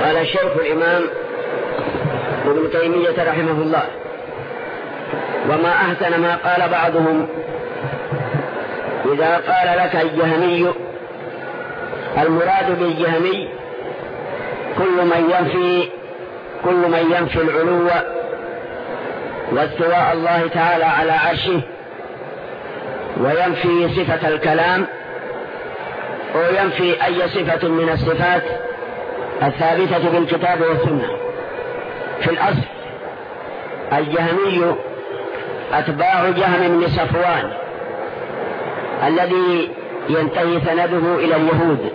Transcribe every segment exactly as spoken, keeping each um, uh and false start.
قال الشيخ الإمام ابن تيمية رحمه الله: وما أحسن ما قال بعضهم إذا قال لك الجهمي. المراد بالجهمي كل من ينفي كل من ينفي العلو واستواء الله تعالى على عرشه، وينفي صفة الكلام، وينفي أي صفة من الصفات الثابتة بالكتاب والسنة. في الأصل الجهمي أتباع جهم بن صفوان الذي ينتهي سنده إلى اليهود،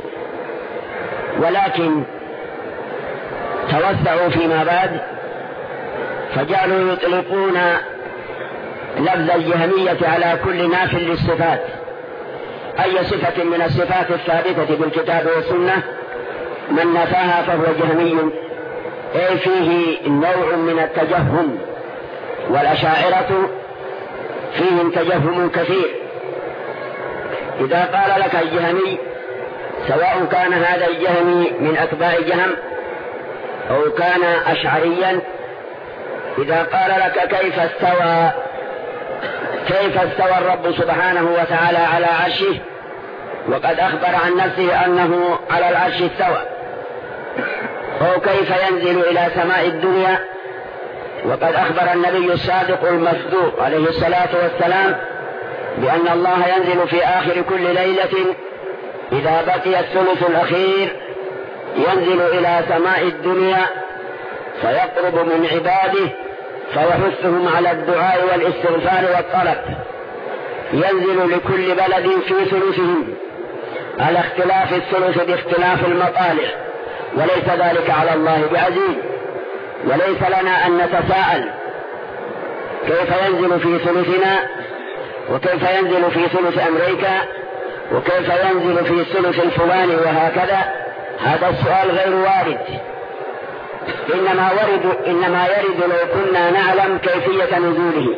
ولكن توسعوا فيما بعد فجعلوا يطلقون لفظ الجهمية على كل ناف للصفات، أي صفة من الصفات الثابتة بالكتاب والسنة من نفاها فهو جهمي، أي فيه نوع من التجهم، والأشاعرة فيهم تجهم كثير. إذا قال لك الجهمي سواء كان هذا الجهمي من أتباع جهم أو كان أشعريا، إذا قال لك كيف استوى كيف استوى الرب سبحانه وتعالى على عرشه وقد أخبر عن نفسه أنه على العرش استوى، أو كيف ينزل إلى سماء الدنيا وقد أخبر النبي الصادق المصدوق عليه الصلاة والسلام بأن الله ينزل في آخر كل ليلة إذا بقي الثلث الأخير، ينزل إلى سماء الدنيا فيقرب من عباده فيحثهم على الدعاء والاستغفار والطلب، ينزل لكل بلد في ثلثهم على اختلاف الثلث باختلاف المطالع، وليس ذلك على الله بعزيز. وليس لنا أن نتساءل كيف ينزل في ثلثنا وكيف ينزل في ثلث أمريكا وكيف ينزل في الثلث الفلاني وهكذا، هذا السؤال غير وارد. إنما, ورد إنما يرد لو كنا نعلم كيفية نزوله،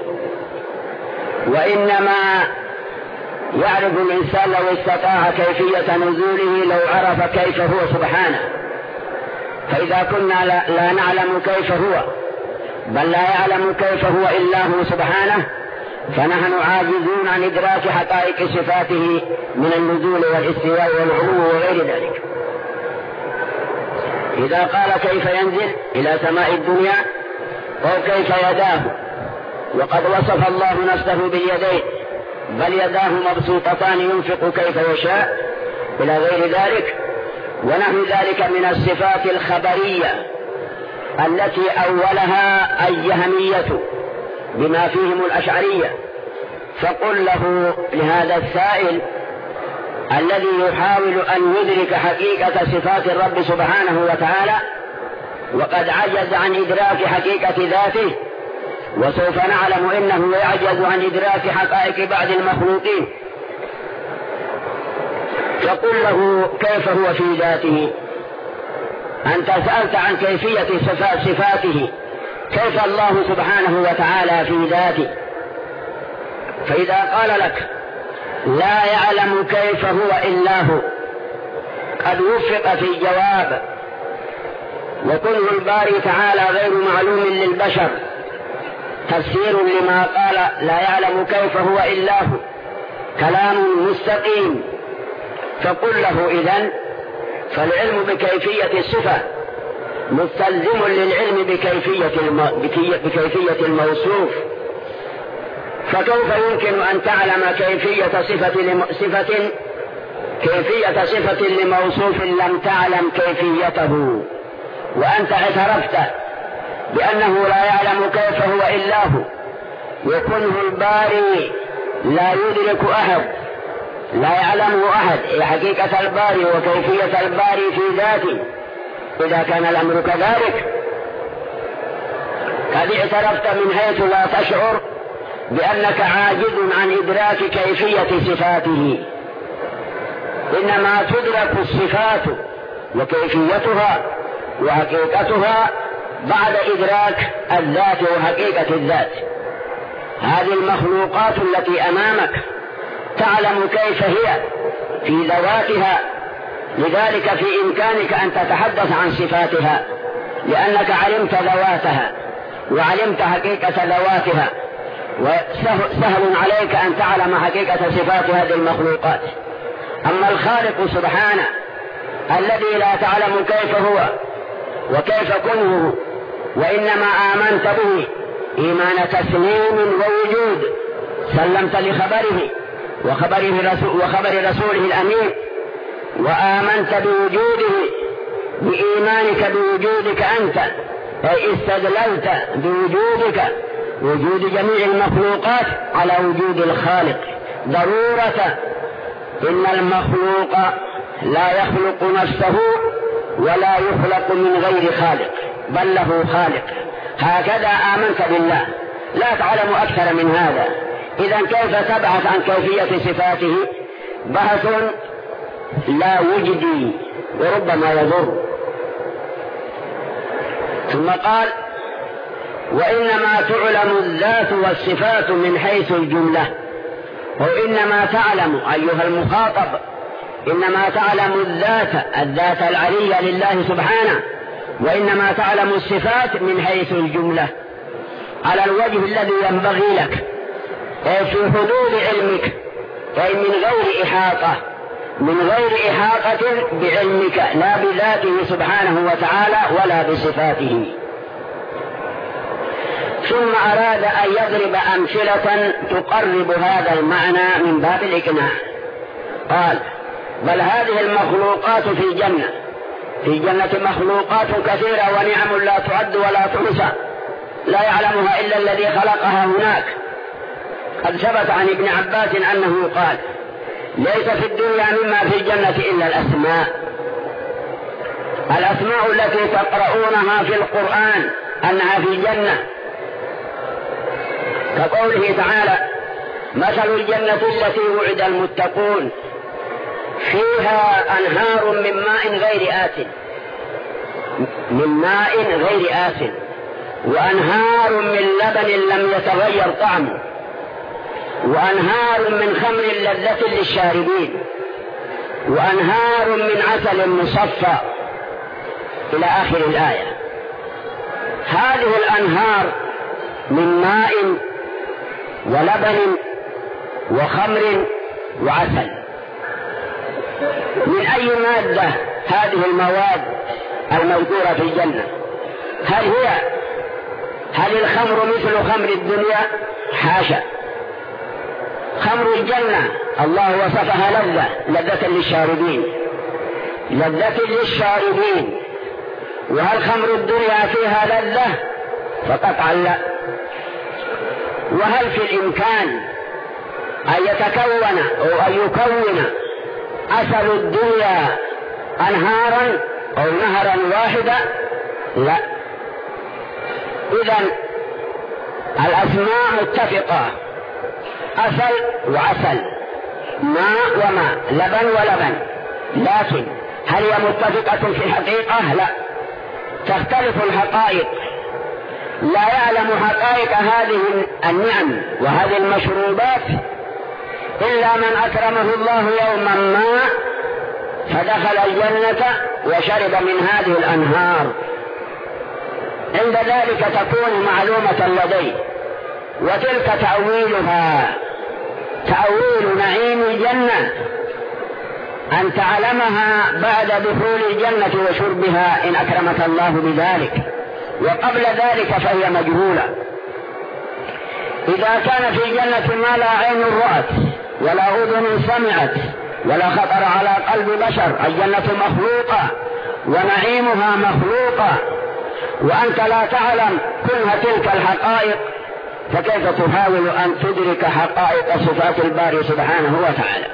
وإنما يعرف الإنسان لو استطاع كيفية نزوله لو عرف كيف هو سبحانه. فإذا كنا لا نعلم كيف هو بل لا يعلم كيف هو إلا هو سبحانه فنحن عاجزون عن إدراك حقائق صفاته من النزول والاستواء والعلو وغير ذلك. إذا قال كيف ينزل إلى سماء الدنيا أو كيف يداه، وقد وصف الله نفسه باليدين بل يداه مبسوطتان ينفق كيف يشاء إلى غير ذلك، ونحو ذلك من الصفات الخبرية التي أولها الجهمية بما فيهم الأشعرية. فقل له لهذا السائل الذي يحاول أن يدرك حقيقة صفات الرب سبحانه وتعالى وقد عجز عن إدراك حقيقة ذاته، وسوف نعلم إنه يعجز عن إدراك حقائق بعض المخلوقين، فقل له كيف هو في ذاته. أنت سألت عن كيفية صفات صفاته، كيف الله سبحانه وتعالى في ذاته. فإذا قال لك لا يعلم كيف هو إلا هو قد وفق في الجواب، وكل الباري تعالى غير معلوم للبشر تفسير لما قال لا يعلم كيف هو إلا هو كلام مستقيم. فقل له إذن فالعلم بكيفية الصفة مستلزم للعلم بكيفية, الم... بكيفية الموصوف، فكيف يمكن أن تعلم كيفية صفة, لم... صفة كيفية صفة لموصوف لم تعلم كيفيته، وأنت اعترفت بأنه لا يعلم كيف هو إلا هو، وكنه الباري لا يدرك أحد لا يعلمه أحد حقيقة الباري وكيفية الباري في ذاته. إذا كان الأمر كذلك قد اعترفت من حيث لا تشعر بأنك عاجز عن إدراك كيفية صفاته، إنما تدرك الصفات وكيفيتها وحقيقتها بعد إدراك الذات وحقيقة الذات. هذه المخلوقات التي أمامك تعلم كيف هي في ذواتها لذلك في إمكانك أن تتحدث عن صفاتها، لأنك علمت ذواتها وعلمت حقيقة ذواتها، وسهل عليك أن تعلم حقيقة صفات هذه المخلوقات. أما الخالق سبحانه الذي لا تعلم كيف هو وكيف كنه، وإنما آمنت به إيمان تسليم ووجود، سلمت لخبره وخبره رسول وخبر رسوله الأمين، وآمنت بوجوده بإيمانك بوجودك أنت، أي استدللت بوجودك وجود جميع المخلوقات على وجود الخالق ضرورة. إن المخلوق لا يخلق نفسه ولا يخلق من غير خالق، بل له خالق. هكذا آمنت بالله، لا تعلم أكثر من هذا. إذا كيف تبحث عن كيفية صفاته؟ بحث لا يجدي وربما يضر. ثم قال: وإنما تعلم الذات والصفات من حيث الجملة. وإنما تعلم أيها المخاطب، إنما تعلم الذات الذات العلية لله سبحانه، وإنما تعلم الصفات من حيث الجملة على الوجه الذي ينبغي لك، أي في حدود علمك، أي من غير إحاطة من غير إحاطة بعلمك، لا بذاته سبحانه وتعالى ولا بصفاته. ثم أراد أن يضرب أمثلة تقرب هذا المعنى من باب الإقناع. قال: بل هذه المخلوقات في الجنة في جنة مخلوقات كثيرة ونعم لا تعد ولا تحصى، لا يعلمها إلا الذي خلقها هناك. قد ثبت عن ابن عباس أنه قال: ليس في الدنيا مما في الجنة إلا الأسماء الأسماء التي تقرؤونها في القرآن أنها في الجنة، كقوله تعالى: مثل الجنة التي وعد المتقون فيها أنهار من ماء غير آسن من ماء غير آسن وأنهار من لبن لم يتغير طعمه وأنهار من خمر لذة للشاربين وأنهار من عسل مصفى إلى آخر الآية. هذه الأنهار من ماء ولبن وخمر وعسل، من أي مادة هذه المواد المذكورة في الجنة؟ هل هي هل الخمر مثل خمر الدنيا؟ حاشا. خمر الجنة الله وصفها لذة لذة للشاربين لذة للشاربين وهل خمر الدنيا فيها لذة؟ فقطعا لا. وهل في الإمكان أن يتكون أو أن يكون عسل الدنيا أنهارا أو نهرا واحدا؟ لا. إذن الأسماء متفقة، عسل وعسل، ماء وماء، لبن ولبن، لكن هل هي متفقة في الحقيقة؟ لا، تختلف الحقائق. لا يعلم حقائق هذه النعم وهذه المشروبات إلا من أكرمه الله يوما ما فدخل الجنة وشرب من هذه الأنهار. عند ذلك تكون معلومة لديه. وتلك تأويلها، تأويل نعيم الجنة، أن تعلمها بعد دخول الجنة وشربها إن أكرمك الله بذلك، وقبل ذلك فهي مجهولة. إذا كان في الجنة ما لا عين رأت ولا أذن سمعت ولا خطر على قلب بشر، الجنة مخلوقة ونعيمها مخلوقة، وأنت لا تعلم كلها تلك الحقائق، فكيف تحاول أن تدرك حقائق صفات الباري سبحانه وتعالى؟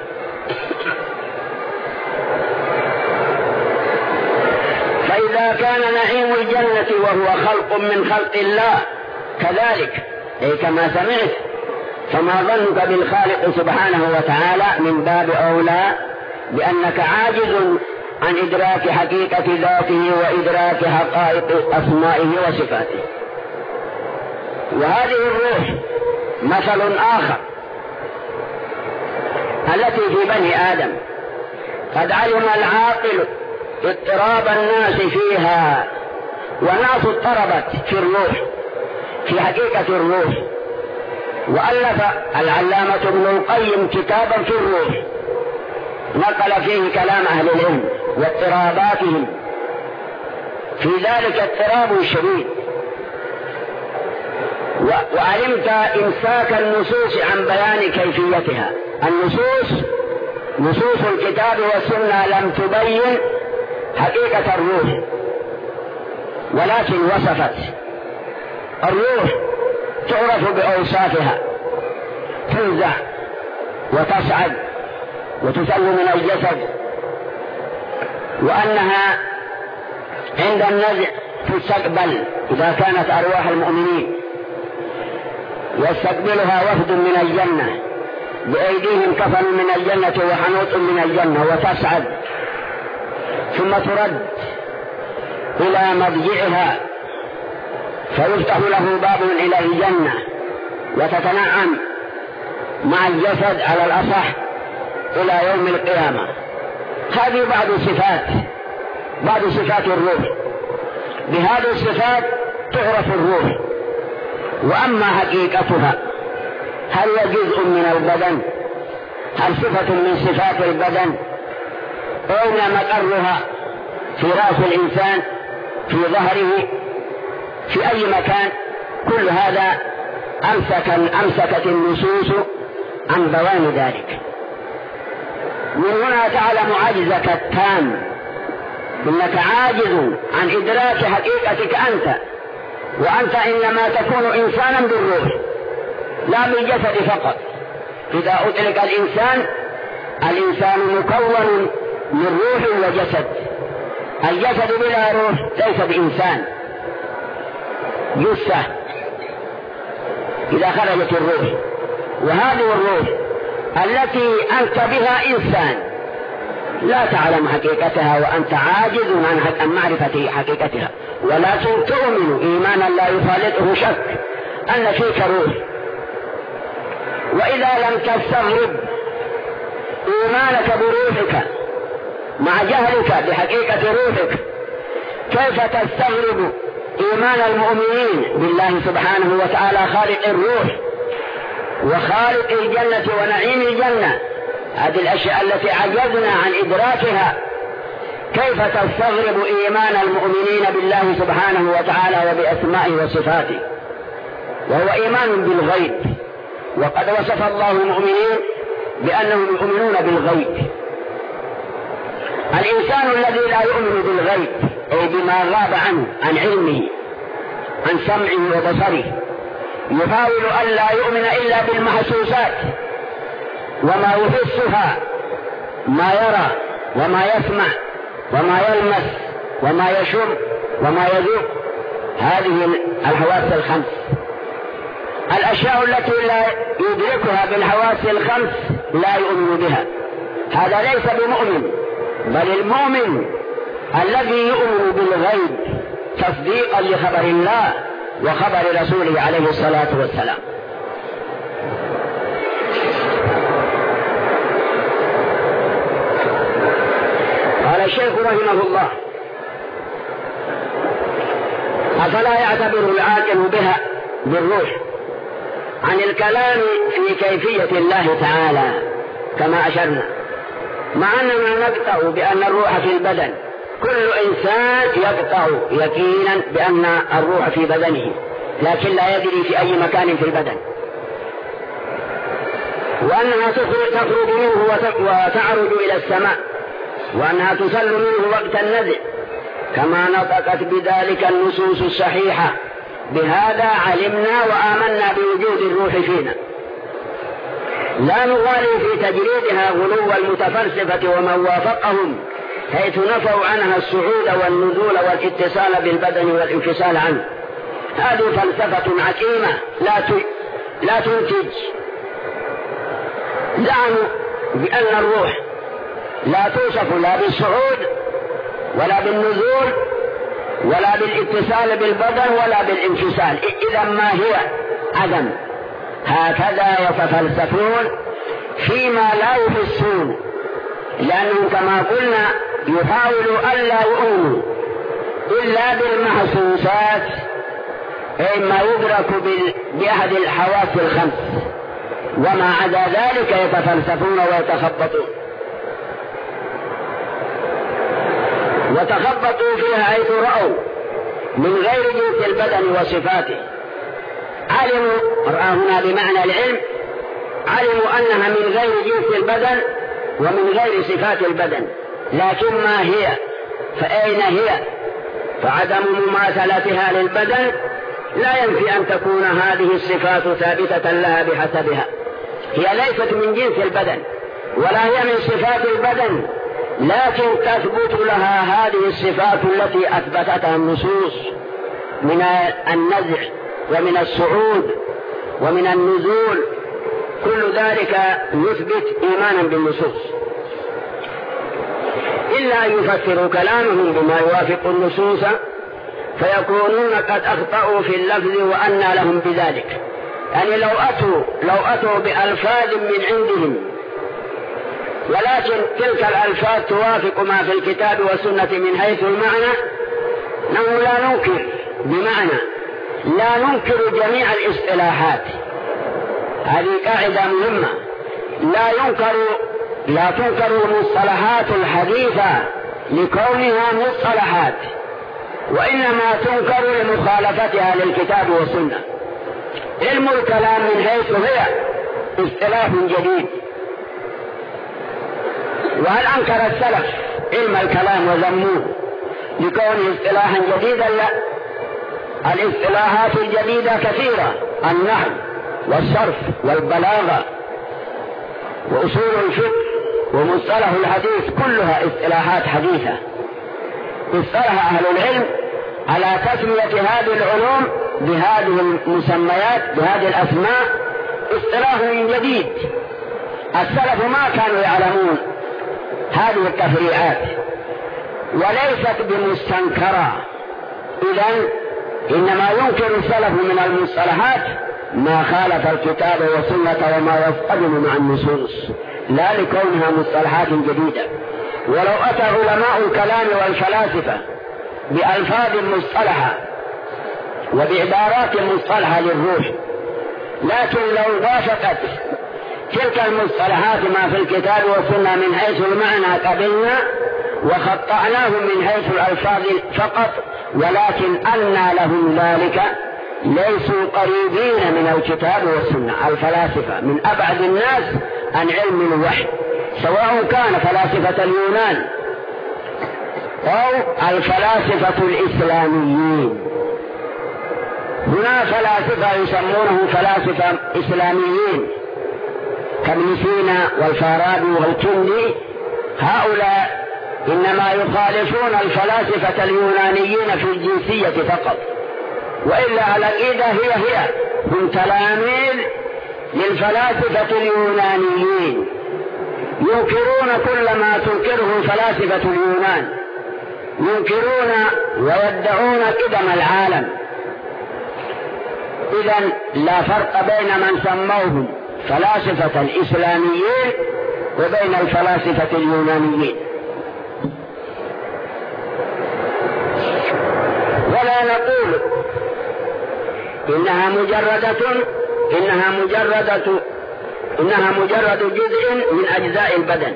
فإذا كان نعيم الجنة وهو خلق من خلق الله كذلك، أي كما سمعت، فما ظنك بالخالق سبحانه وتعالى؟ من باب أولى بأنك عاجز عن إدراك حقيقة ذاته وإدراك حقائق أسمائه وصفاته. وهذه الروح مثل آخر التي في بني آدم، قد علم العاقل اضطراب الناس فيها، والناس اضطربت في الروح، في حقيقة الروح. وألف العلامة ابن القيم كتابا في الروح نقل فيه كلام أهل العلم واضطراباتهم، في ذلك اضطراب شديد. وعلمت إمساك النصوص عن بيان كيفيتها. النصوص نصوص الكتاب والسنة لم تبين حقيقة الروح، ولكن وصفت الروح، تعرف بأوصافها، تنزع وتصعد وتسل من الجسد، وأنها عند النزع تستقبل إذا كانت أرواح المؤمنين، يستقبلها وفد من الجنة بأيديهم كفن من الجنة وحنوط من الجنة، وتصعد ثم ترد إلى مضجعها فيفتح له باب إلى الجنة وتتنعم مع الجسد على الأصح إلى يوم القيامة. هذه بعض صفات بعض صفات الروح. بهذه الصفات تعرف الروح. وأما حقيقتها، هل هي جزء من البدن؟ هل صفة من صفات البدن؟ أين مقرها؟ في رأس الإنسان؟ في ظهره؟ في أي مكان؟ كل هذا أمسك أمسكت النصوص عن بيان ذلك. من هنا تعلم عجزك التام، إنك عاجز عن إدراك حقيقتك أنت، وأنت إنما تكون إنسانا بالروح لا بالجسد فقط. إذا أطلق الإنسان، الإنسان مكون من روح وجسد. الجسد بلا روح ليس بإنسان، جثة إذا خرجت الروح. وهذه الروح التي أنت بها إنسان لا تعلم حقيقتها، وأنت عاجز عن معرفة حقيقتها، ولكن تؤمن إيمانا لا يخالطه شك أن فيك روح. وإذا لم تستغرب إيمانك بروحك مع جهلك بحقيقة روحك، كيف تستغرب إيمان المؤمنين بالله سبحانه وتعالى خالق الروح وخالق الجنة ونعيم الجنة؟ هذه الأشياء التي عجزنا عن إدراكها. كيف تستغرب إيمان المؤمنين بالله سبحانه وتعالى وبأسمائه وصفاته؟ وهو إيمان بالغيب، وقد وصف الله المؤمنين بأنهم يؤمنون بالغيب. الإنسان الذي لا يؤمن بالغيب، أي بما غاب عنه عن علمه عن سمعه وبصره، يحاول أن لا يؤمن إلا بالمحسوسات وما يحسها، ما يرى وما يسمع وما يلمس وما يشم وما يذوق، هذه الحواس الخمس. الأشياء التي لا يدركها بالحواس الخمس لا يؤمن بها، هذا ليس بمؤمن. بل المؤمن الذي يؤمن بالغيب تصديقا لخبر الله وخبر رسوله عليه الصلاة والسلام. قال الشيخ رحمه الله: أفلا يعتبر العاقل بها بالروح عن الكلام في كيفية الله تعالى كما أشرنا، مع أننا نقطع بأن الروح في البدن. كل إنسان يقطع يقينا بأن الروح في بدنه، لكن لا يدري في أي مكان في البدن، وأنها تخرج منه وتعرج إلى السماء، وأنها تسل منه وقت النزع، كما نطقت بذلك النصوص الصحيحة. بهذا علمنا وآمنا بوجود الروح فينا. لا نغالي في تجريدها غلو المتفلسفة ومن وافقهم، حيث نفوا عنها الصعود والنزول والاتصال بالبدن والانفصال عنه. هذه فلسفة عقيمة لا لا تنتج. زعموا بأن الروح لا توصف لا بالصعود ولا بالنزول ولا بالاتصال بالبدن ولا بالانفصال، إذا ما هي عدم. هكذا يتفلسفون فيما لا يحسون لأنهم كما قلنا يحاولوا ألا يؤمنوا إلا بالمحسوسات، أي ما يدرك بأحد الحواس الخمس، وما عدا ذلك يتفلسفون ويتخبطون وتخبطوا فيها حيث رأوا من غير جنس البدن وصفاته. علموا، رأى هنا بمعنى العلم، علموا أنها من غير جنس البدن ومن غير صفات البدن، لكن ما هي؟ فأين هي؟ فعدم مماثلتها للبدن لا ينفي أن تكون هذه الصفات ثابتة لها بحسبها. هي ليست من جنس البدن ولا هي من صفات البدن، لكن تثبت لها هذه الصفات التي أثبتتها النصوص من النزع ومن الصعود ومن النزول، كل ذلك يثبت إيمانا بالنصوص، إلا أن يفسروا كلامهم بما يوافق النصوص فيكونون قد أخطأوا في اللفظ وأنى لهم بذلك. يعني لو أتوا, لو أتوا بألفاظ من عندهم ولكن تلك الألفاظ توافق ما في الكتاب والسنة من حيث المعنى، نحن لا ننكر، بمعنى لا ننكر جميع الاصطلاحات. هذه قاعدة مهمة، لا ينكر لا تنكر المصطلحات الحديثة لكونها مصطلحات، وإنما تنكر لمخالفتها للكتاب والسنة. علم الكلام من حيث هي اصطلاح جديد، وهل أنكر السلف علم الكلام وذموه لكونه اصطلاحا جديدا؟ لا، الاصطلاحات الجديدة كثيرة، النحو والصرف والبلاغة وأصول الفقه ومصطلح الحديث، كلها اصطلاحات حديثة. اصطلح أهل العلم على تسمية هذه العلوم بهذه المسميات بهذه الأسماء اصطلاح جديد. السلف ما كانوا يعلمون هذه التفريعات وليست بمستنكرة، إذن إنما ينكر السلف من المصطلحات ما خالف الكتاب والسنة وما يصطدم مع النصوص، لا لكونها مصطلحات جديدة. ولو أتى علماء الكلام والفلاسفة بألفاظ مصطلحة وبعبارات مصطلحة للروح، لكن لو وافقت تلك المصطلحات ما في الكتاب والسنة من حيث المعنى قبلنا وخطأناهم من حيث الألفاظ فقط، ولكن أنى لهم ذلك ليسوا قريبين من الكتاب والسنة. الفلاسفة من أبعد الناس عن علم الوحي، سواء كان فلاسفة اليونان أو الفلاسفة الإسلاميين. هنا فلاسفة يسمونهم فلاسفة إسلاميين كابن سينا والفارابي والكندي، هؤلاء إنما يخالفون الفلاسفة اليونانيين في الجنسية فقط، وإلا العقيدة هي هي، هم تلاميذ للفلاسفة اليونانيين، ينكرون كل ما تنكره فلاسفة اليونان، ينكرون ويدعون قدم العالم. إذن لا فرق بين من سموهم فلاسفة الإسلاميين وبين الفلاسفة اليونانيين. ولا نقول إنها مجردة إنها مجردة إنها مجرد جزء من أجزاء البدن،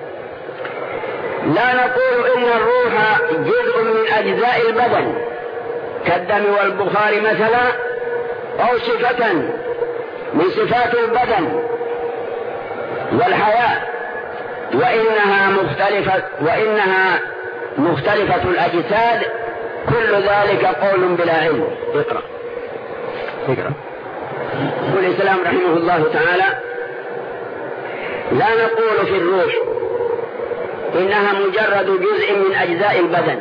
لا نقول إن الروح جزء من أجزاء البدن كالدم والبخار مثلا، أو صفة من صفات البدن والحياة، وإنها مختلفة وإنها مختلفة الأجساد، كل ذلك قول بلا علم. اقرأ اقرأ يقول الإسلام رحمه الله تعالى: لا نقول في الروح إنها مجرد جزء من أجزاء البدن،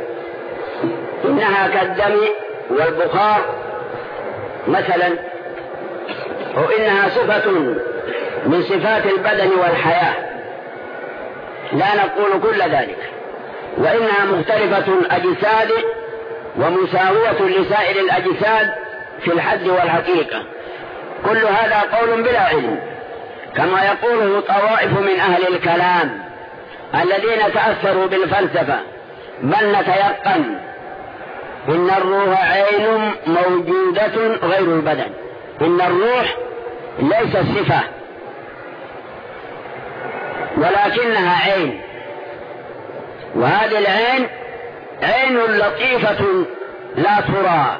إنها كالدم والبخار مثلا، أو إنها صفة من صفات البدن والحياة، لا نقول كل ذلك، وإنها مختلفة الأجساد ومساوية لسائر الأجساد في الحد والحقيقة. كل هذا قول بلا علم، كما يقوله طوائف من أهل الكلام الذين تأثروا بالفلسفة، بل نتيقن إن الروح عين موجودة غير البدن. إن الروح ليست صفة ولكنها عين، وهذه العين عين لطيفة لا ترى،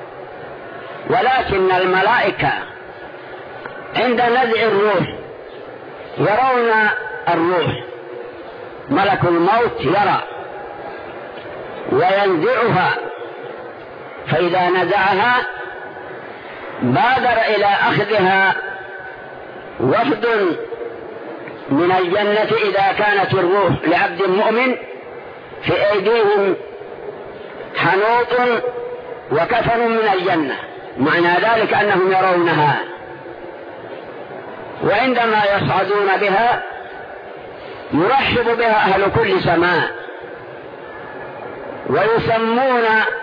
ولكن الملائكة عند نزع الروح يرون الروح، ملك الموت يرى وينزعها، فإذا نزعها بادر إلى أخذها وفد من الجنة إذا كانت الروح لعبد مؤمن، في أيديهم حنوط وكفن من الجنة، معنى ذلك أنهم يرونها. وعندما يصعدون بها يرحب بها أهل كل سماء، ويسمون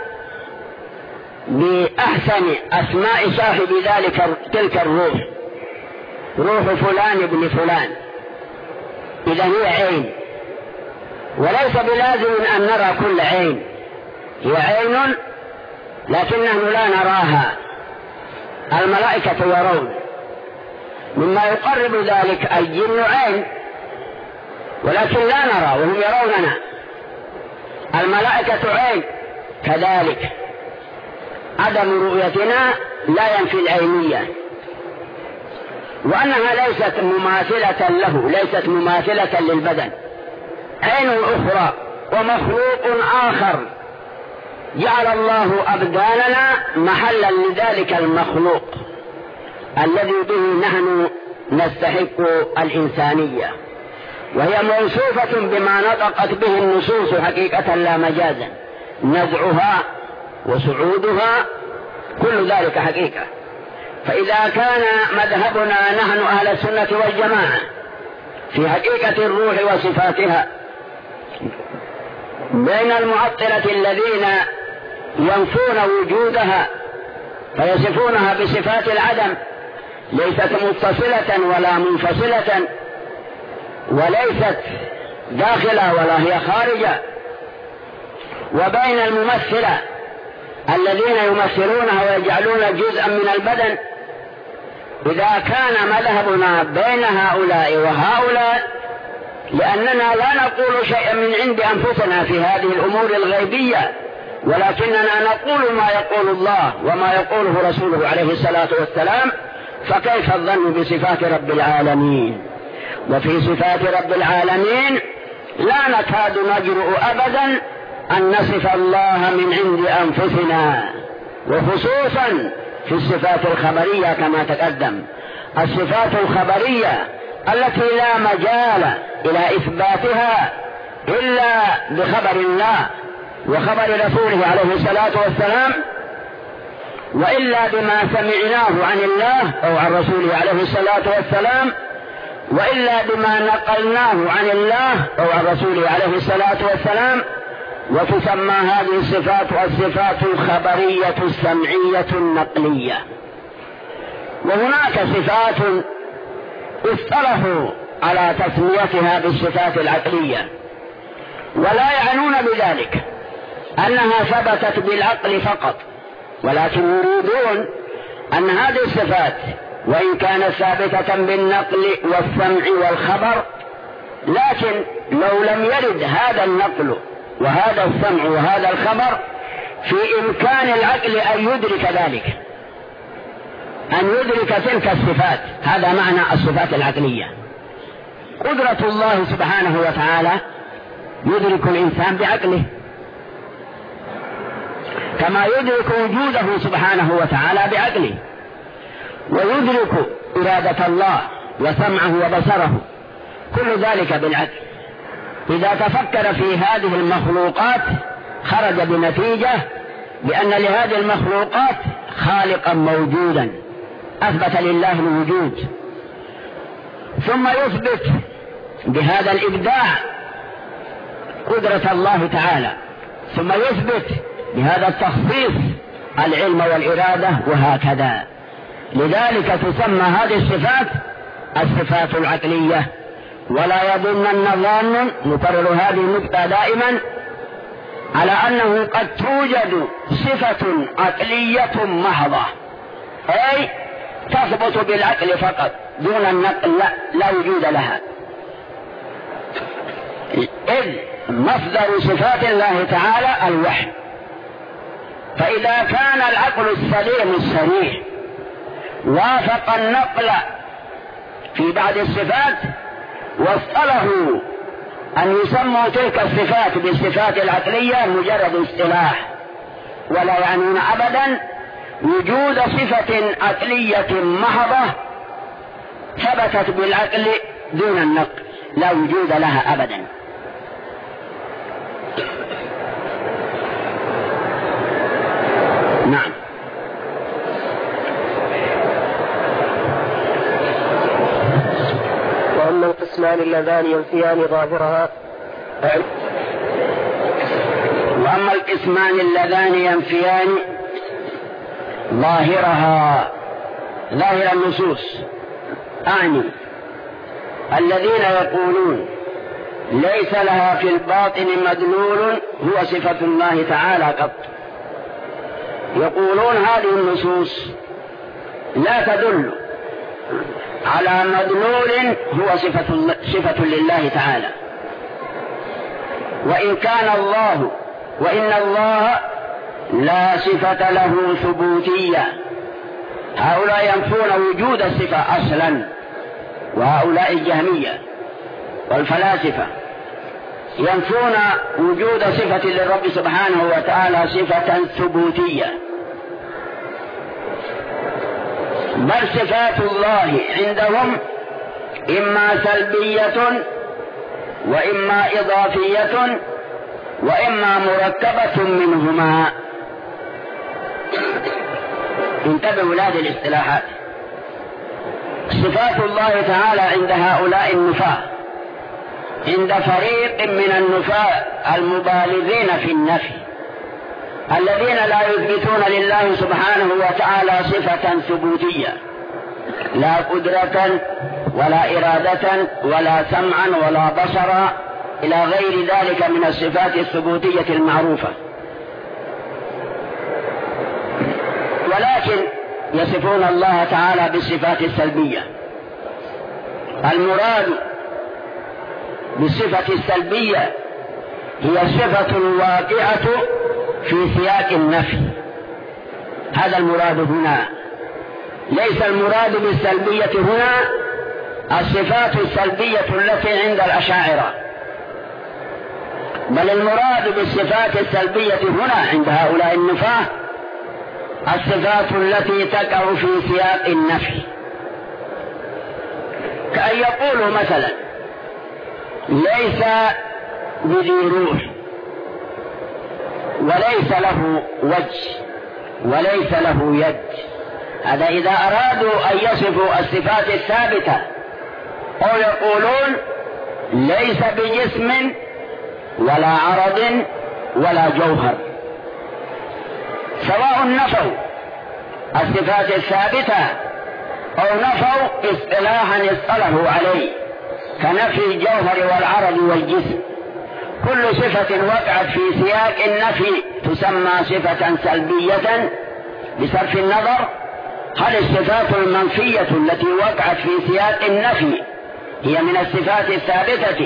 بأحسن أسماء صاحب ذلك تلك الروح، روح فلان ابن فلان. إذا هي عين، وليس بلازم أن نرى كل عين، هي عين لكنه لا نراها، الملائكة يرون. مما يقرب ذلك الجن عين ولكن لا نرى وهم يروننا، الملائكة عين كذلك. عدم رؤيتنا لا ينفي العينية، وأنها ليست مماثلة له، ليست مماثلة للبدن، عين أخرى ومخلوق آخر جعل الله أبداننا محلا لذلك المخلوق الذي به نحن نستحق الإنسانية، وهي موصوفة بما نطقت به النصوص حقيقة لا مجازا، نزعها وصعودها كل ذلك حقيقة. فإذا كان مذهبنا نحن أهل السنة والجماعة في حقيقة الروح وصفاتها بين المعطلة الذين ينفون وجودها فيصفونها بصفات العدم، ليست متصلة ولا منفصلة، وليست داخلة ولا هي خارجة، وبين الممثلة الذين يمثلونها ويجعلون جزءا من البدن. إذا كان مذهبنا بين هؤلاء وهؤلاء، لأننا لا نقول شيئا من عند أنفسنا في هذه الأمور الغيبية، ولكننا نقول ما يقول الله وما يقوله رسوله عليه الصلاة والسلام، فكيف الظن بصفات رب العالمين؟ وفي صفات رب العالمين لا نكاد نجرؤ أبدا أن نصف الله من عند أنفسنا، وخصوصا في الصفات الخبرية كما تقدم. الصفات الخبرية التي لا مجال إلى إثباتها إلا بخبر الله وخبر رسوله عليه الصلاة والسلام، وإلا بما سمعناه عن الله أو عن رسوله عليه الصلاة والسلام، وإلا بما نقلناه عن الله أو عن رسوله عليه الصلاة والسلام. وتسمى هذه الصفات الصفات الخبرية السمعية النقلية. وهناك صفات اصطلحوا على تسميتها بالصفات العقلية، ولا يعنون بذلك أنها ثبتت بالعقل فقط، ولكن يريدون أن هذه الصفات وإن كانت ثابتة بالنقل والسمع والخبر، لكن لو لم يرد هذا النقل وهذا السمع وهذا الخبر في إمكان العقل أن يدرك ذلك، أن يدرك تلك الصفات. هذا معنى الصفات العقلية. قدرة الله سبحانه وتعالى يدرك الإنسان بعقله، كما يدرك وجوده سبحانه وتعالى بعقله، ويدرك إرادة الله وسمعه وبصره، كل ذلك بالعقل. إذا تفكر في هذه المخلوقات خرج بنتيجة بأن لهذه المخلوقات خالقا موجودا، أثبت لله الوجود، ثم يثبت بهذا الإبداع قدرة الله تعالى، ثم يثبت بهذا التخصيص العلم والإرادة، وهكذا. لذلك تسمى هذه الصفات الصفات العقلية، ولا يظنن ظان، يكرر هذه النقطة دائما، على أنه قد توجد صفة عقلية محضة، أي تثبت بالعقل فقط دون النقل، لا, لا وجود لها، إذ مصدر صفات الله تعالى الوحي. فإذا كان العقل السليم الصريح وافق النقل في بعض الصفات، واصطلحوا أن يسموا تلك الصفات بالصفات العقلية مجرد اصطلاح، ولا يعنون أبدا وجود صفة عقلية محضة ثبتت بالعقل دون النقل، لا وجود لها أبدا. نعم. وأما القسمان اللذان ينفيان ظاهرها وأما القسمان اللذان ينفيان ظاهرها، ظاهر النصوص، أعني الذين يقولون ليس لها في الباطن مدلول هو صفة الله تعالى قط، يقولون هذه النصوص لا تدل على مدلول هو صفة, صفة لله تعالى، وإن كان الله وإن الله لا صفة له ثبوتية. هؤلاء ينفون وجود الصفة أصلا، وهؤلاء الجهمية والفلاسفة ينفون وجود صفة للرب سبحانه وتعالى صفة ثبوتية، بل صفات الله عندهم إما سلبية وإما إضافية وإما مركبة منهما. انتبهوا لهذه الاصطلاحات. صفات الله تعالى عند هؤلاء النفاة، عند فريق من النفاة المبالغين في النفي، الذين لا يثبتون لله سبحانه وتعالى صفة ثبوتية، لا قدرة ولا إرادة ولا سمعا ولا بصرا إلى غير ذلك من الصفات الثبوتية المعروفة، ولكن يصفون الله تعالى بالصفات السلبية. المراد بالصفة السلبية هي الصفة الواقعة في سياق النفي، هذا المراد هنا. ليس المراد بالسلبية هنا الصفات السلبية التي عند الأشاعرة، بل المراد بالصفات السلبية هنا عند هؤلاء النفاة الصفات التي تقع في سياق النفي، كأن يقولوا مثلا ليس بذي روح، وليس له وجه، وليس له يد. هذا إذا أرادوا أن يصفوا الصفات الثابتة، أو يقولون ليس بجسم ولا عرض ولا جوهر، سواء نفوا الصفات الثابتة أو نفوا اصطلاحا اصطلحوا عليه كنفي الجوهر والعرض والجسم. كل صفة وقعت في سياق النفي تسمى صفة سلبية بصرف النظر هل الصفات المنفية التي وقعت في سياق النفي هي من الصفات الثابتة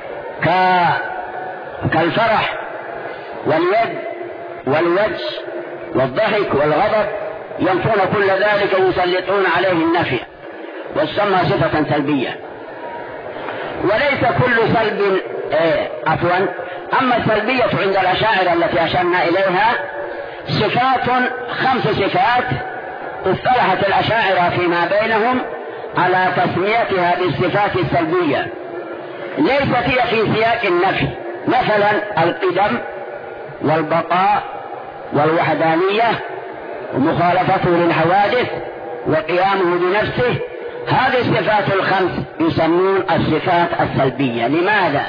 كالفرح واليد والوجه والضحك والغضب، ينفون كل ذلك ويسلطون عليه النفي وتسمى صفة سلبية. وليس كل سلب ايه عفوا أما السلبية عند الأشاعرة التي أشرنا إليها صفات، خمس صفات اصطلحت الأشاعرة فيما بينهم على تسميتها بالصفات السلبية، ليست هي في سياق النفي، مثلا القدم والبقاء والوحدانية ومخالفته للحوادث وقيامه بنفسه. هذه الصفات الخمس يسمون الصفات السلبية. لماذا؟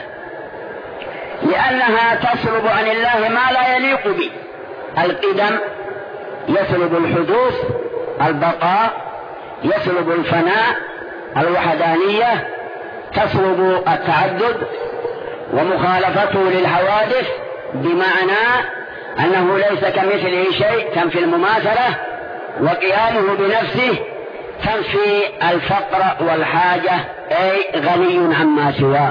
لأنها تسلب عن الله ما لا يليق به. القدم يسلب الحدوث، البقاء يسلب الفناء، الوحدانية تصلب التعدد ومخالفته للحوادث، بمعنى أنه ليس كمثله شيء، تنفي المماثلة، وقيامه بنفسه تنفي الفقر والحاجة، أي غني عما سواه.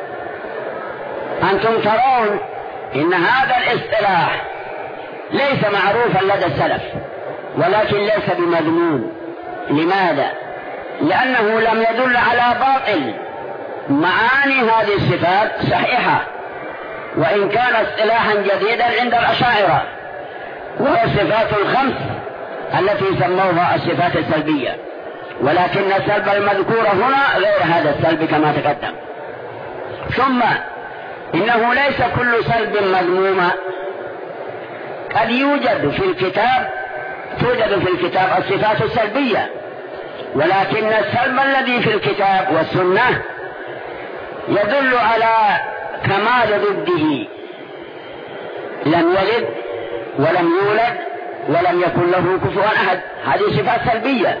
أنتم ترون إن هذا الاصطلاح ليس معروفا لدى السلف، ولكن ليس بمذموم. لماذا؟ لأنه لم يدل على باطل. معاني هذه الصفات صحيحة، وإن كان اصطلاحا جديدا عند الأشاعرة، وهي الصفات الخمس التي سموها الصفات السلبية، ولكن السلب المذكور هنا غير هذا السلب كما تقدم. ثم إنه ليس كل سلب مذموما، قد يوجد في الكتاب توجد في الكتاب الصفات السلبية، ولكن السلب الذي في الكتاب والسنة يدل على كمال ضده، لم يلد ولم يولد ولم يكن له كفوا أحد، هذه صفات سلبية.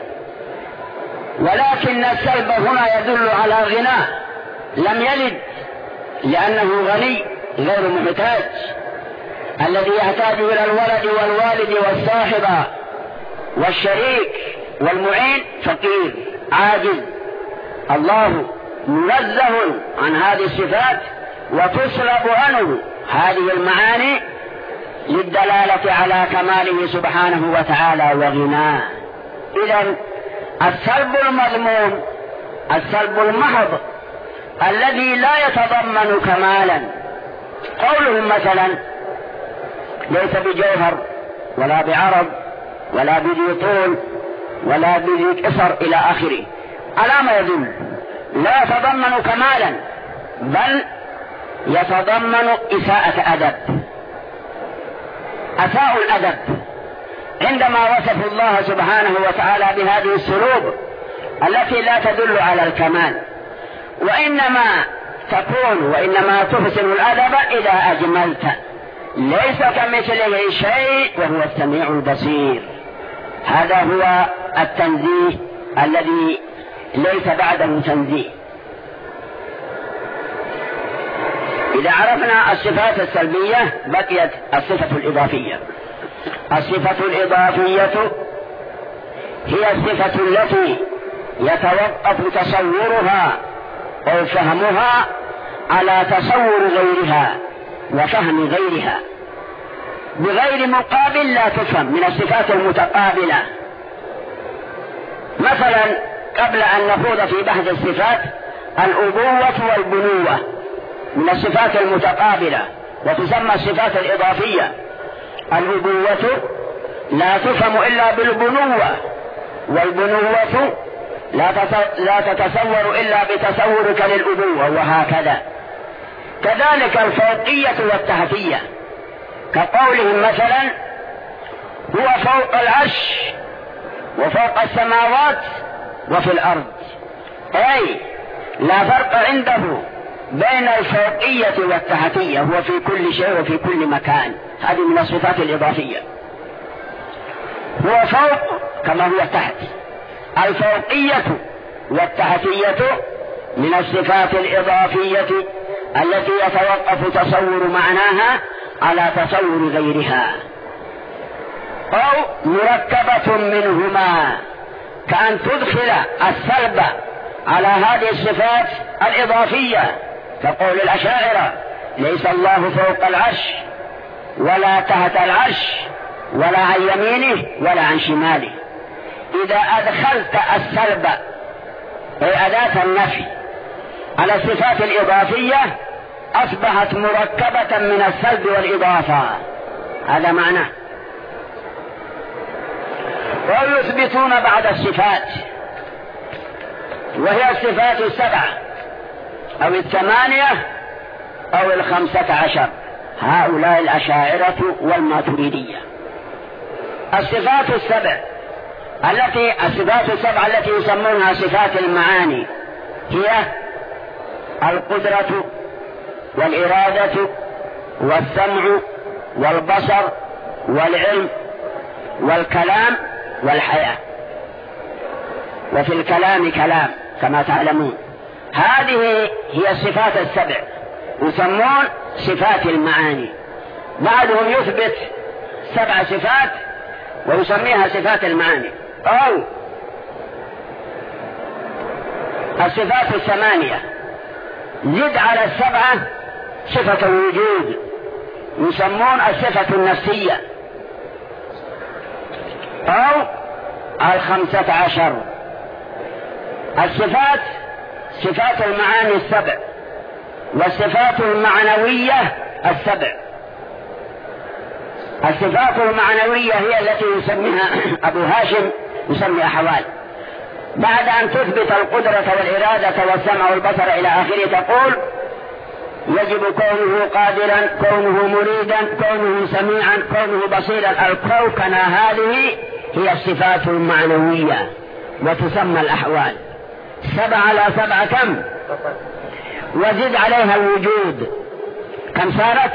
ولكن السلب هنا يدل على غنى، لم يلد لأنه غني غير محتاج، الذي يحتاج إلى الولد والوالد والصاحب والشريك والمعين فقير عاجز. الله منزه عن هذه الصفات وتصلب عنه هذه المعاني للدلالة على كماله سبحانه وتعالى وغناه. إذن السلب المذموم السلب المحض الذي لا يتضمن كمالا، قولهم مثلا ليس بجوهر ولا بعرض ولا بذي طول ولا بذي قصر إلى آخره، على ما يدل؟ لا يتضمن كمالا، بل يتضمن إساءة أدب، أساء الأدب عندما وصفوا الله سبحانه وتعالى بهذه السلوب التي لا تدل على الكمال، وإنما تكون وإنما تحسن الأدب إذا أجملت، ليس كمثله شيء وهو السميع البصير. هذا هو التنزيه الذي ليس بعده تنزيه. إذا عرفنا الصفات السلبية بقيت الصفة الإضافية. الصفة الإضافية هي الصفة التي يتوقف تصورها أو فهمها على تصور غيرها وفهم غيرها، بغير مقابل لا تفهم، من الصفات المتقابلة. مثلا قبل أن نخوض في بحث الصفات، الأبوة والبنوة من الصفات المتقابلة وتسمى الصفات الإضافية. الأبوة لا تفهم إلا بالبنوة، والبنوة لا تتصور إلا بتصورك للأبوة، وهكذا. كذلك الفوقية والتحتية، كقولهم مثلا هو فوق العرش وفوق السماوات وفي الأرض، أي لا فرق عنده بين الفوقية والتحتية، هو في كل شيء وفي كل مكان. هذه من الصفات الإضافية. هو فوق كما هو تحت. الفوقية والتحتية من الصفات الإضافية التي يتوقف تصور معناها على تصور غيرها، أو مركبة منهما، كأن تدخل السلب على هذه الصفات الإضافية، كقول الأشاعرة ليس الله فوق العرش ولا تحت العرش ولا عن يمينه ولا عن شماله. إذا أدخلت السلب أي أداة النفي على الصفات الإضافية أصبحت مركبة من السلب والإضافة، هذا معناه. ويثبتون بعد الصفات، وهي الصفات السبعة أو الثمانية أو الخمسة عشر، هؤلاء الأشاعرة والماتريدية. الصفات السبع التي الصفات السبع التي يسمونها صفات المعاني هي القدرة والإرادة والسمع والبصر والعلم والكلام والحياة. وفي الكلام كلام كما تعلمون، هذه هي الصفات السبع يسمون صفات المعاني. بعضهم يثبت سبع صفات ويسميها صفات المعاني، أو الصفات الثمانية زد على السبعة صفة الوجود يسمون الصفة النفسية، أو الخمسة عشر. الصفات صفات المعاني السبع، والصفات المعنوية السبع. الصفات المعنوية هي التي يسميها أبو هاشم يسمي أحوال. بعد أن تثبت القدرة والإرادة والسمع والبصر إلى آخره تقول يجب كونه قادرا، كونه مريدا، كونه سميعا، كونه بصيرا. الكوكنة هذه هي الصفات المعنوية وتسمى الأحوال. سبع على سبع كم؟ وزد عليها الوجود كم صارت؟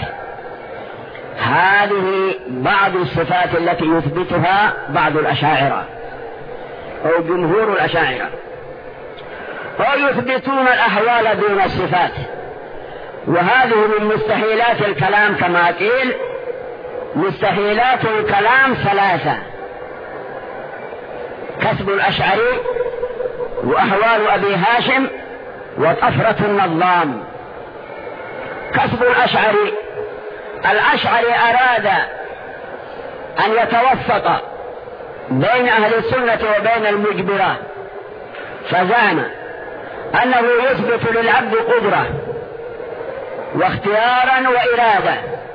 هذه بعض الصفات التي يثبتها بعض الأشاعرة أو جمهور الأشاعرة، ويثبتون الأحوال دون الصفات، وهذه من مستحيلات الكلام كما قيل. مستحيلات الكلام ثلاثة: كسب الأشعري، وأحوال أبي هاشم، وطفرة النظام. كسب الأشعري، الأشعري أراد أن يتوسط بين أهل السنة وبين المجبرة، فزعم أنه يثبت للعبد قدرة واختيارا وإرادة،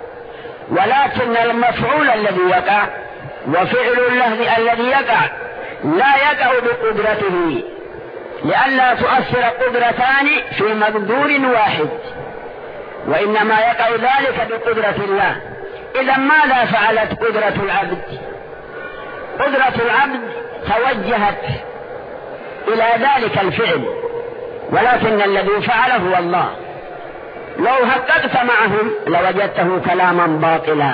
ولكن المفعول الذي يقع وفعل الله الذي يقع لا يقع بقدرته، لئلا تؤثر قدرتان في مقدور واحد، وإنما يقع ذلك بقدرة الله. إذا ماذا فعلت قدرة العبد؟ قدرة العبد توجهت إلى ذلك الفعل، ولكن الذي فعله هو الله. لو حققت معهم لوجدته كلاما باطلا.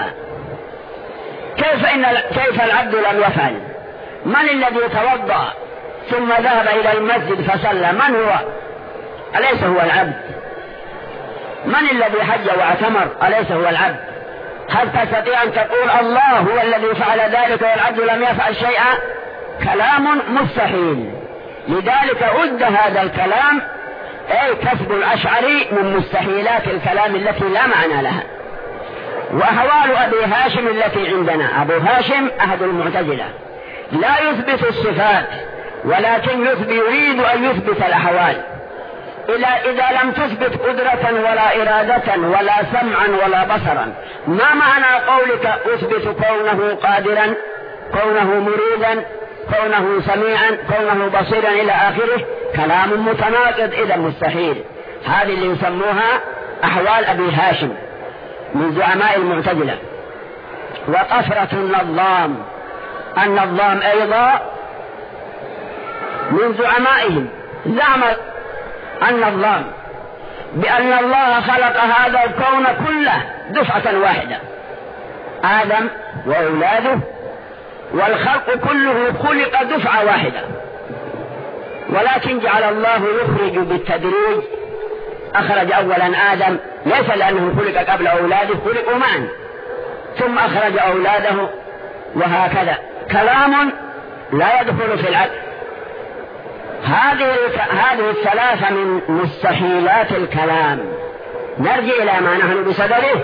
كيف إن كيف العبد لم يفعل؟ من الذي توضأ ثم ذهب إلى المسجد فصلى؟ من هو؟ أليس هو العبد؟ من الذي حج واعتمر؟ أليس هو العبد؟ هل تستطيع أن تقول الله هو الذي فعل ذلك والعبد لم يفعل شيئا؟ كلام مستحيل. لذلك أد هذا الكلام أي كسب الأشعري من مستحيلات الكلام التي لا معنى لها. وأحوال أبي هاشم التي عندنا، أبو هاشم أحد المعتزلة لا يثبت الصفات، ولكن يثبت يريد أن يثبت الأحوال. إذا لم تثبت قدرة ولا إرادة ولا سمعا ولا بصرا، ما معنى قولك أثبت كونه قادرا، كونه مريدا، كونه سميعا، كونه بصيرا إلى آخره؟ كلام متناقض، إذا مستحيل. هذه اللي يسموها أحوال أبي هاشم من زعماء المعتزلة. وطفرة النظام، النظام أيضا من زعمائهم، زعم النظام بأن الله خلق هذا الكون كله دفعة واحدة، آدم وأولاده، والخلق كله خلق دفعة واحدة، ولكن جعل الله يخرج بالتدريج. أخرج أولا آدم ليس لأنه خلق قبل أولاده، خلقوا معا، ثم أخرج أولاده، وهكذا. كلام لا يدخل في العقل. هذه هذه الثلاثة من مستحيلات الكلام. نرجع إلى ما نحن بصدده.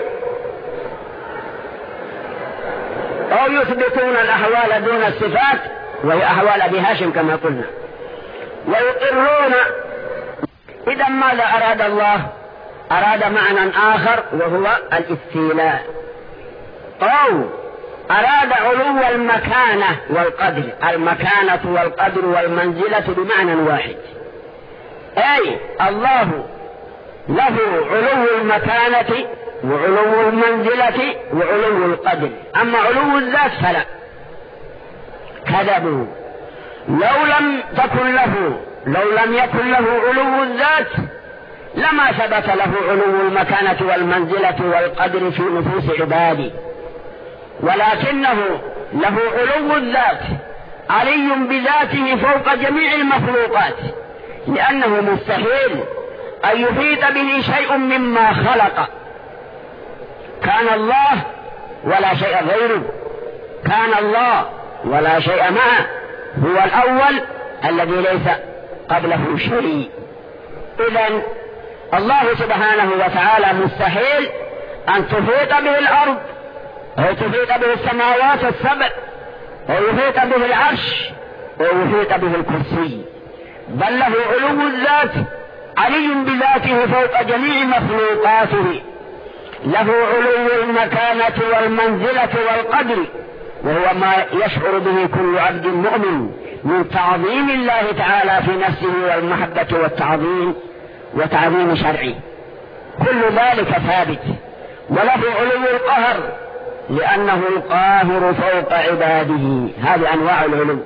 أو يثبتون الأحوال دون الصفات، وهي أحوال أبي هاشم كما قلنا، ويقرون. إذا ماذا أراد الله؟ أراد معنى آخر وهو الاستيلاء، أو أراد علو المكانة والقدر. المكانة والقدر والمنزلة بمعنى واحد، أي الله له علو المكانة وعلو المنزلة وعلو القدر، أما علو الذات فلا. كذبوا. لو لم تكن له لو لم يكن له علو الذات لما ثبت له علو المكانة والمنزلة والقدر في نفوس عباده، ولكنه له علو الذات، علي بذاته فوق جميع المخلوقات، لأنه مستحيل أن يحيط به شيء مما خلق. كان الله ولا شيء غيره، كان الله ولا شيء معه، هو الأول الذي ليس قبله شيء. إذن الله سبحانه وتعالى مستحيل أن تحيط به الأرض أو تحيط به السماوات السبع أو يحيط به العرش أو يحيط به الكرسي، بل له علو الذات، علي بذاته فوق جميع مخلوقاته، له علو المكانة والمنزلة والقدر، وهو ما يشعر به كل عبد مؤمن من تعظيم الله تعالى في نفسه والمحبة والتعظيم وتعظيم شرعه، كل ذلك ثابت. وله علو القهر لأنه القاهر فوق عباده، هذه أنواع العلو.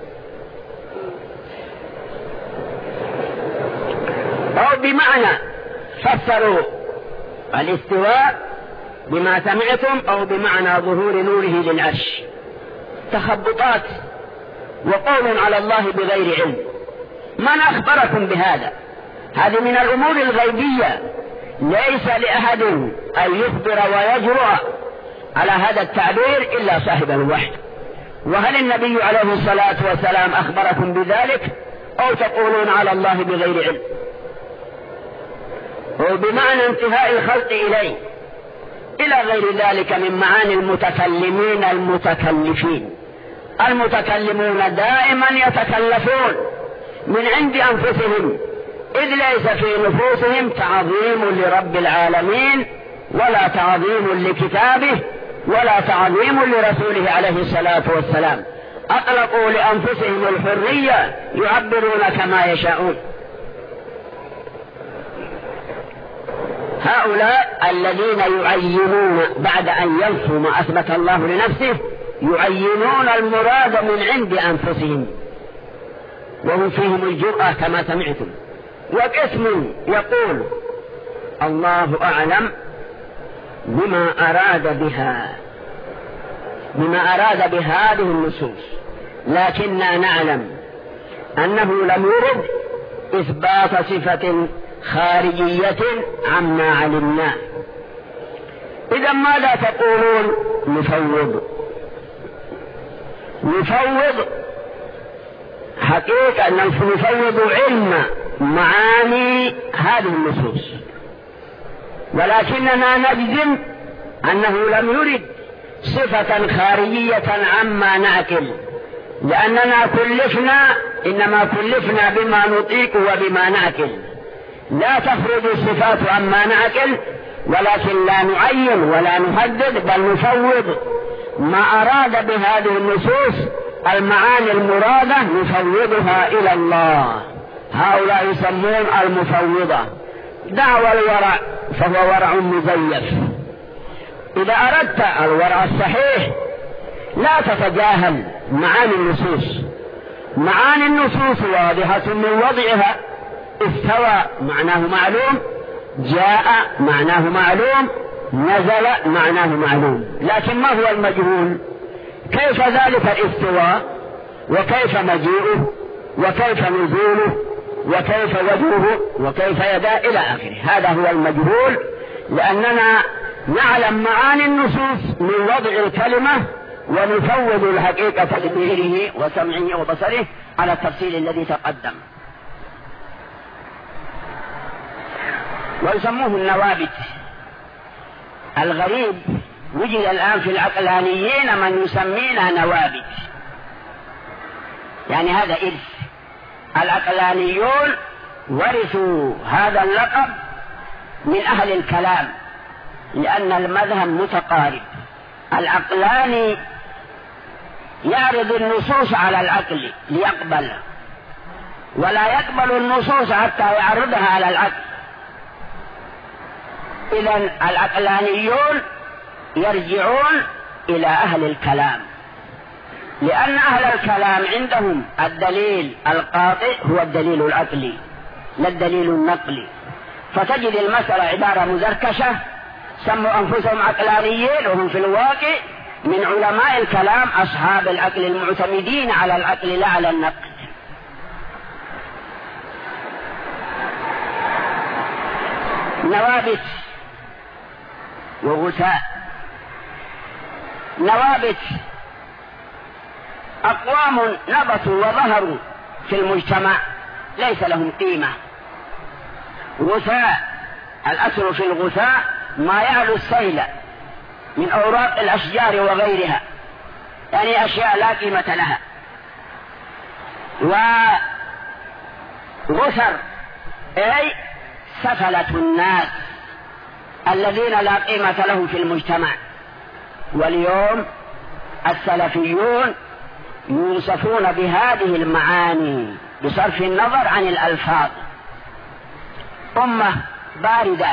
أو بمعنى فسروا الاستواء بما سمعتم أو بمعنى ظهور نوره للعرش، تخبطات وقول على الله بغير علم. من أخبركم بهذا؟ هذه من الأمور الغيبية، ليس لأحد أن يخبر ويجرؤ على هذا التعبير إلا صاحب الوحي. وهل النبي عليه الصلاة والسلام أخبركم بذلك أو تقولون على الله بغير علم؟ وبمعنى انتهاء الخلق إليه إلى غير ذلك من معاني المتكلمين المتكلفين. المتكلمون دائما يتكلفون من عند أنفسهم، إذ ليس في نفوسهم تعظيم لرب العالمين ولا تعظيم لكتابه ولا تعظيم لرسوله عليه الصلاة والسلام. أطلقوا لأنفسهم الحرية يعبرون كما يشاءون. هؤلاء الذين يعينون بعد أن ينفوا ما أثبت الله لنفسه، يعينون المراد من عند أنفسهم، وهم فيهم الجرأة كما سمعتم. وقسم يقول الله أعلم بما أراد بها، بما أراد بهذه النصوص، لكننا نعلم أنه لم يرد إثبات صفة خارجية عما علمنا. إذا ماذا تقولون؟ نفوض نفوض حقيقة أن نفوض علم معاني هذه النصوص، ولكننا نجزم أنه لم يرد صفة خارجية عما نعقل، لأننا كلفنا إنما كلفنا بما نطيق وبما نعقل، لا تخرج الصفات عما نعقل، ولكن لا نعين ولا نحدد، بل نفوض ما أراد بهذه النصوص المعاني المرادة نفوضها إلى الله. هؤلاء يسمون المفوضة. دعوى الورع فهو ورع مزيف. إذا أردت الورع الصحيح لا تتجاهل معاني النصوص. معاني النصوص واضحة من وضعها. استوى معناه معلوم، جاء معناه معلوم، نزل معناه معلوم، لكن ما هو المجهول؟ كيف ذلك الاستواء، وكيف مجيئه، وكيف نزوله، وكيف وجهه، وكيف يداه إلى آخره. هذا هو المجهول، لأننا نعلم معاني النصوص من وضع الكلمة ونفوض الحقيقة تدبيره وسمعه وبصره على التفصيل الذي تقدم. ويسموه النوابت. الغريب وجد الآن في العقلانيين من يسمينا نوابت، يعني هذا إرث. العقلانيون ورثوا هذا اللقب من أهل الكلام، لأن المذهب متقارب. العقلاني يعرض النصوص على العقل ليقبل، ولا يقبل النصوص حتى يعرضها على العقل. إذن العقلانيون يرجعون إلى أهل الكلام، لأن أهل الكلام عندهم الدليل القاطع هو الدليل العقلي لا الدليل النقلي. فتجد المسألة عبارة مزركشة، سموا أنفسهم عقلانيين وهم في الواقع من علماء الكلام أصحاب العقل المعتمدين على العقل لا على النقل. نوابت وغثاء. نوابت أقوام نبتوا وظهروا في المجتمع ليس لهم قيمة. غثاء، الأصل في الغثاء ما يعلو السيل من أوراق الأشجار وغيرها، يعني أشياء لا قيمة لها. وغثر أي سفلة الناس الذين لا قيمة لهم في المجتمع. واليوم السلفيون يوصفون بهذه المعاني بصرف النظر عن الألفاظ. أمة باردة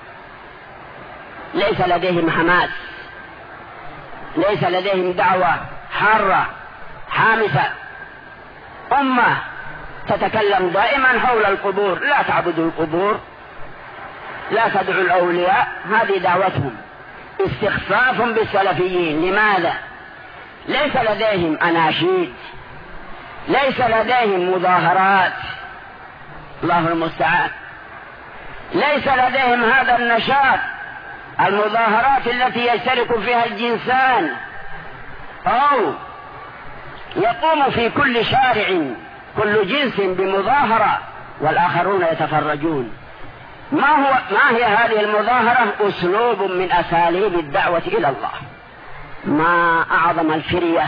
ليس لديهم حماس، ليس لديهم دعوة حارة حامسة. أمة تتكلم دائما حول القبور، لا تعبد القبور، لا تدعو الأولياء، هذه دعوتهم. استخفاف بالسلفيين. لماذا؟ ليس لديهم أناشيد، ليس لديهم مظاهرات، الله المستعان، ليس لديهم هذا النشاط، المظاهرات التي يشترك فيها الجنسان، أو يقوم في كل شارع كل جنس بمظاهرة والآخرون يتفرجون. ما هو ما هي هذه المظاهرة؟ أسلوب من أساليب الدعوة إلى الله. ما أعظم الفرية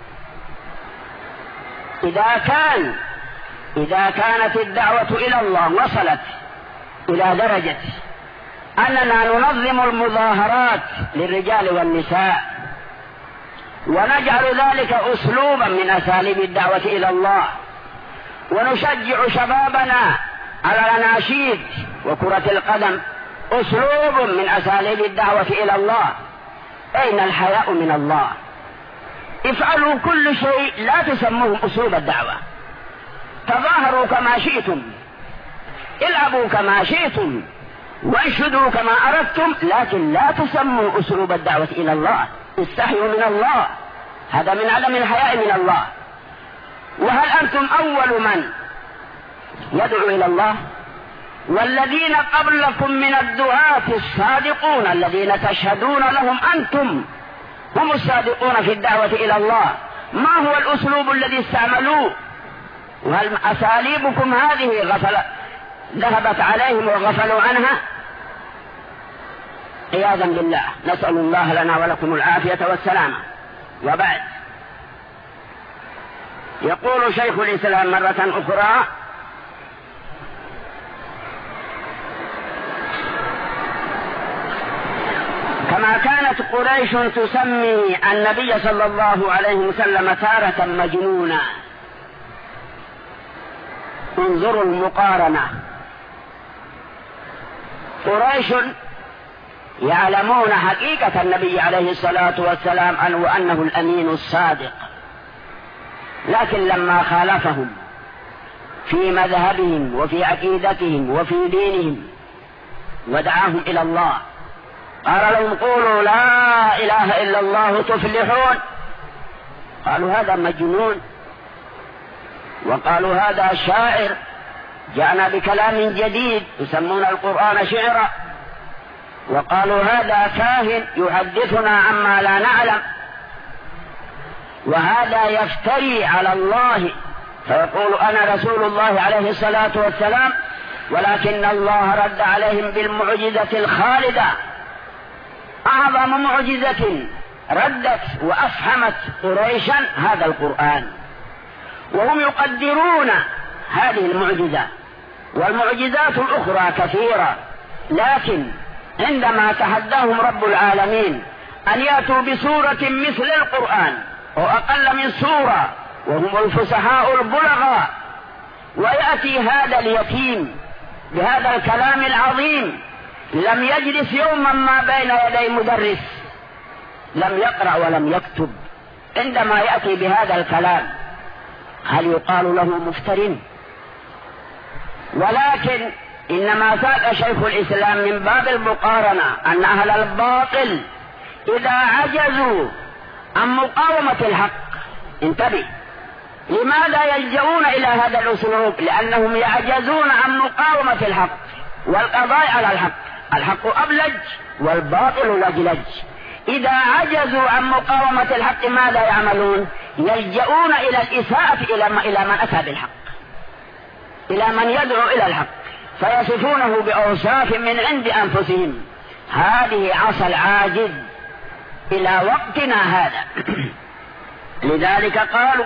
إذا كان إذا كانت الدعوة إلى الله وصلت إلى درجة أننا ننظم المظاهرات للرجال والنساء ونجعل ذلك أسلوبا من أساليب الدعوة إلى الله، ونشجع شبابنا على الأناشيد وكرة القدم أسلوب من أساليب الدعوة إلى الله. أين الحياء من الله؟ افعلوا كل شيء لا تسموه أسلوب الدعوة. تظاهروا كما شئتم، العبوا كما شئتم، وانشدوا كما أردتم، لكن لا تسموا أسلوب الدعوة إلى الله. استحيوا من الله، هذا من عدم الحياء من الله. وهل أنتم أول من يدعو إلى الله؟ والذين قبلكم من الدعاة الصادقون الذين تشهدون لهم أنتم هم الصادقون في الدعوة إلى الله، ما هو الأسلوب الذي استعملوه؟ وهل أساليبكم هذه غفل ذهبت عليهم وغفلوا عنها؟ عياذا بالله، نسأل الله لنا ولكم العافية والسلامة. وبعد، يقول شيخ الإسلام مرة أخرى: كما كانت قريش تسمي النبي صلى الله عليه وسلم تارة مجنونا. انظروا المقارنة. قريش يعلمون حقيقة النبي عليه الصلاة والسلام وأنه الأمين الصادق، لكن لما خالفهم في مذهبهم وفي عقيدتهم وفي دينهم ودعاهم إلى الله قال لهم: قولوا لا إله إلا الله تفلحون. قالوا هذا مجنون، وقالوا هذا شاعر، جاءنا بكلام جديد، يسمون القرآن شعرا. وقالوا هذا كاهن يحدثنا عما لا نعلم، وهذا يفتري على الله فيقول أنا رسول الله عليه الصلاة والسلام، ولكن الله رد عليهم بالمعجزة الخالدة. أعظم معجزة ردت وأفهمت قريشا هذا القرآن، وهم يقدرون هذه المعجزة، والمعجزات الأخرى كثيرة، لكن عندما تحداهم رب العالمين أن يأتوا بسورة مثل القرآن أو أقل من سورة وهم الفصحاء البلغاء، ويأتي هذا اليتيم بهذا الكلام العظيم، لم يجلس يوما ما بين يدي مدرس، لم يقرأ ولم يكتب، عندما يأتي بهذا الكلام هل يقال له مفتر؟ ولكن إنما ساق شيخ الإسلام من باب المقارنة أن أهل الباطل إذا عجزوا عن مقاومة الحق، انتبه، لماذا يلجؤون إلى هذا الأسلوب؟ لأنهم يعجزون عن مقاومة الحق والقضاء على الحق. الحق أبلج والباطل لجلج. إذا عجزوا عن مقاومة الحق ماذا يعملون؟ يلجؤون إلى الإساءة إلى من أتى بالحق، إلى من يدعو إلى الحق، فيصفونه بأوصاف من عند أنفسهم. هذه عصا العاجز إلى وقتنا هذا. لذلك قالوا،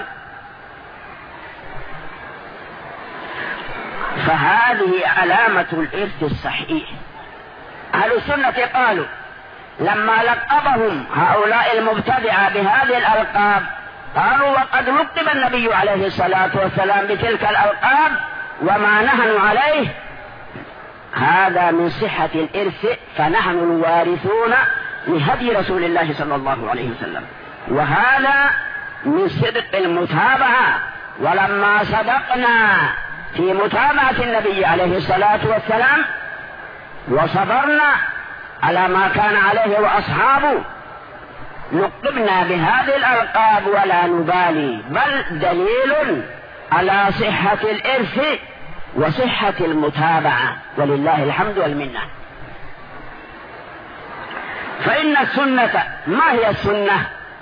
فهذه علامة الإرث الصحيح. أهل السنة قالوا لما لقبهم هؤلاء المبتدعة بهذه الألقاب قالوا وقد لقب النبي عليه الصلاة والسلام بتلك الألقاب وما نحن عليه هذا من صحة الإرث، فنحن الوارثون لهدي رسول الله صلى الله عليه وسلم، وهذا من صدق المتابعة. ولما صدقنا في متابعة النبي عليه الصلاة والسلام وصبرنا على ما كان عليه وأصحابه لقبنا بهذه الألقاب ولا نبالي، بل دليل على صحة الإرث وصحة المتابعة، ولله الحمد والمنة. فإن السنة، ما هي السنة؟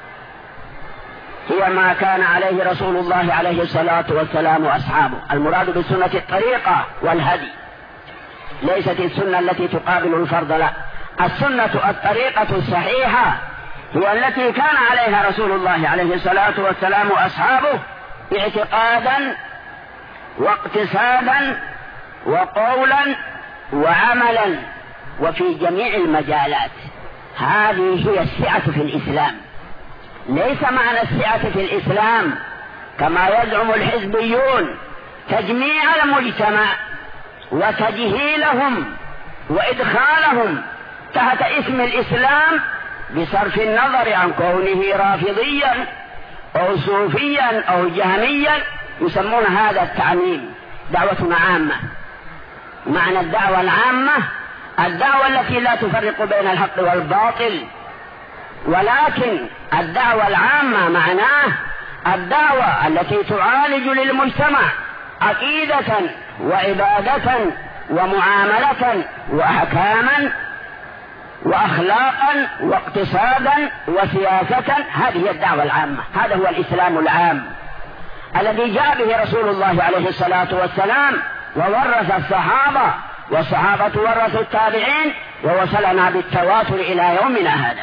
هي ما كان عليه رسول الله عليه الصلاة والسلام وأصحابه. المراد بالسنة الطريقة والهدي، ليست السنة التي تقابل الفرض، لا، السنة الطريقة الصحيحة هي التي كان عليها رسول الله عليه الصلاة والسلام وأصحابه اعتقادا واقتصادا وقولا وعملا وفي جميع المجالات. هذه هي السعة في الإسلام. ليس معنى السعة في الإسلام كما يزعم الحزبيون تجميع المجتمع وتجهيلهم وإدخالهم تحت اسم الإسلام بصرف النظر عن كونه رافضيا أو صوفيا أو جهميا، يسمون هذا التعميم. دعوتنا عامة. معنى الدعوة العامة الدعوة التي لا تفرق بين الحق والباطل، ولكن الدعوة العامة معناه الدعوة التي تعالج للمجتمع عقيدة وعبادة ومعاملة وأحكاما وأخلاقا واقتصادا وسياسة. هذه الدعوة العامة، هذا هو الإسلام العام الذي جاء به رسول الله عليه الصلاة والسلام وورث الصحابة، والصحابة ورثوا التابعين، ووصلنا بالتواتر إلى يومنا هذا.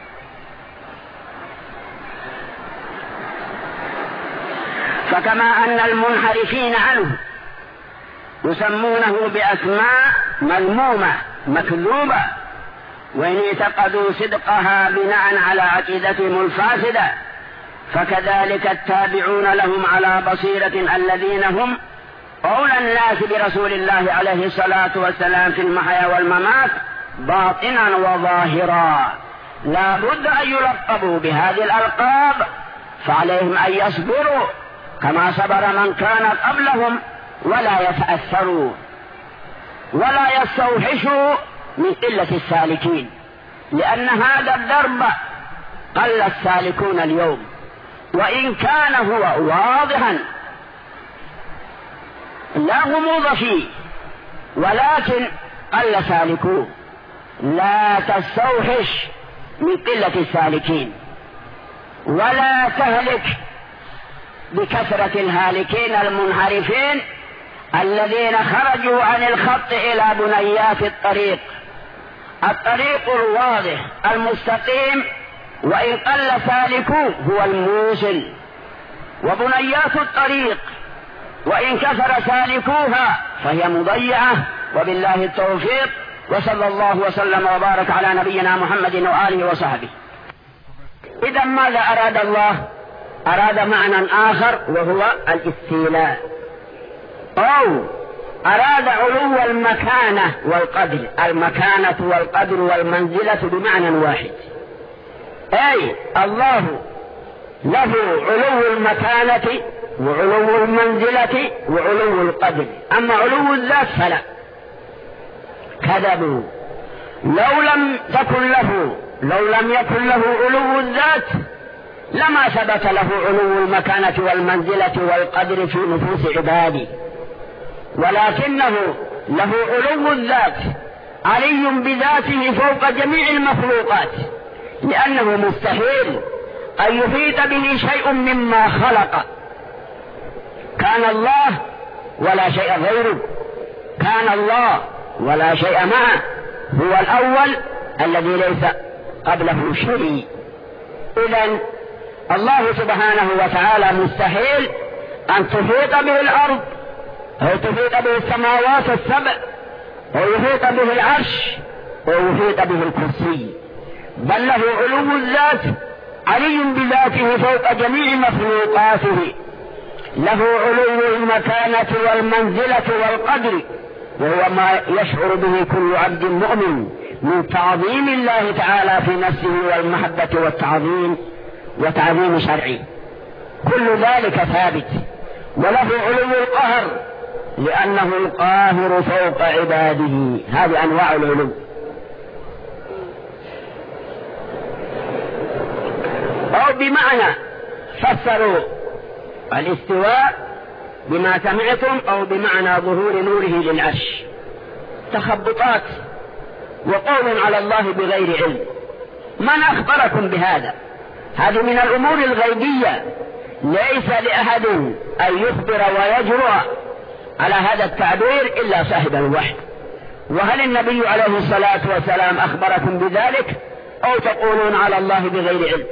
فكما أن المنحرفين عنه يسمونه بأسماء مذمومة مكذوبة وإن اعتقدوا صدقها بناء على عقيدتهم الفاسدة، فكذلك التابعون لهم على بصيرة الذين هم أولى الناس برسول الله عليه الصلاة والسلام في المحيا والممات باطنا وظاهرا لا بد أن يلقبوا بهذه الألقاب، فعليهم أن يصبروا كما صبر من كان قبلهم ولا يتأثروا ولا يستوحشوا من قلة السالكين، لأن هذا الدرب قل السالكون اليوم، وإن كان هو واضحا لا غموض فيه ولكن قل سالكوه. لا تستوحش من قلة السالكين ولا تهلك بكثرة الهالكين المنحرفين الذين خرجوا عن الخط إلى بنيات الطريق. الطريق الواضح المستقيم وإن قل سالكوه هو الموصل، وبنيات الطريق وإن كثر سالكوها فهي مضيعة، وبالله التوفيق، وصلى الله وسلم وبارك على نبينا محمد وآله وصحبه. إذا ماذا أراد الله؟ أراد معنى آخر وهو الاستيلاء، أو أراد علو المكانة والقدر. المكانة والقدر والمنزلة بمعنى واحد، أي الله له علو المكانة وعلو المنزلة وعلو القدر، أما علو الذات فلا، كذبوا. لو لم تكن له لو لم يكن له علو الذات لما ثبت له علو المكانة والمنزلة والقدر في نفوس عباده، ولكنه له علو الذات علي بذاته فوق جميع المخلوقات، لأنه مستحيل أن يحيط به شيء مما خلق. كان الله ولا شيء غيره، كان الله ولا شيء معه، هو الأول الذي ليس قبله شيء. إذن الله سبحانه وتعالى مستحيل أن تحيط به الأرض أو تحيط به السماوات السبع أو يحيط به العرش أو يحيط به الكرسي، بل له علو الذات، علي بذاته فوق جميع مخلوقاته، له علو المكانة والمنزلة والقدر، وهو ما يشعر به كل عبد مؤمن من تعظيم الله تعالى في نفسه والمحبة والتعظيم وتعظيم شرعه، كل ذلك ثابت. وله علو القهر لأنه القاهر فوق عباده، هذه أنواع العلو. أو بمعنى فسروا الاستواء بما سمعتم أو بمعنى ظهور نوره للعرش، تخبطات وقول على الله بغير علم. من أخبركم بهذا؟ هذه من الأمور الغيبية، ليس لأحد أن يخبر ويجرؤ على هذا التعبير إلا صاحب الوحي. وهل النبي عليه الصلاة والسلام أخبركم بذلك أو تقولون على الله بغير علم؟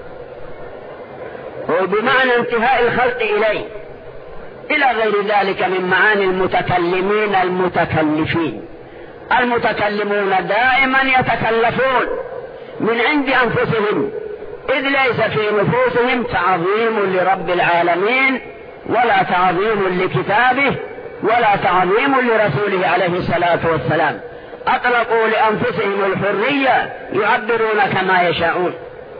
وبمعنى انتهاء الخلق إليه إلى غير ذلك من معاني المتكلمين المتكلفين. المتكلمون دائما يتكلفون من عند أنفسهم، إذ ليس في نفوسهم تعظيم لرب العالمين ولا تعظيم لكتابه ولا تعظيم لرسوله عليه الصلاة والسلام. أطلقوا لأنفسهم الحرية يعبرون كما يشاءون.